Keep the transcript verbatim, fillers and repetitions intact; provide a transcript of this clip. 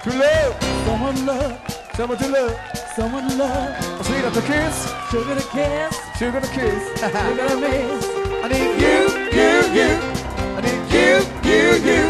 To love. Someone love. Someone to love. Someone love. Sweet up the kiss. Sugar to kiss. Sugar to kiss. Sugar to miss. I need you, you, you. I need you, you, you.